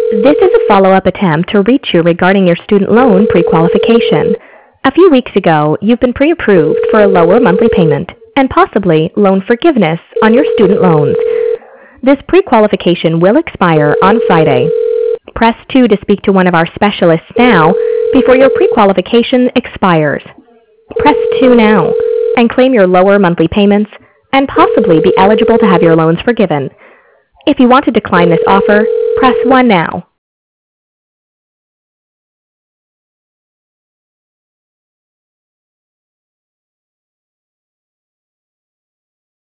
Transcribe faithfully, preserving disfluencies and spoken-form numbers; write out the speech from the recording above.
This is a follow-up attempt to reach you regarding your student loan pre-qualification. A few weeks ago, you've been pre-approved for a lower monthly payment and possibly loan forgiveness on your student loans. This pre-qualification will expire on Friday. Press two to speak to one of our specialists now before your pre-qualification expires. Press two now and claim your lower monthly payments and possibly be eligible to have your loans forgiven. If you want to decline this offer, press one now.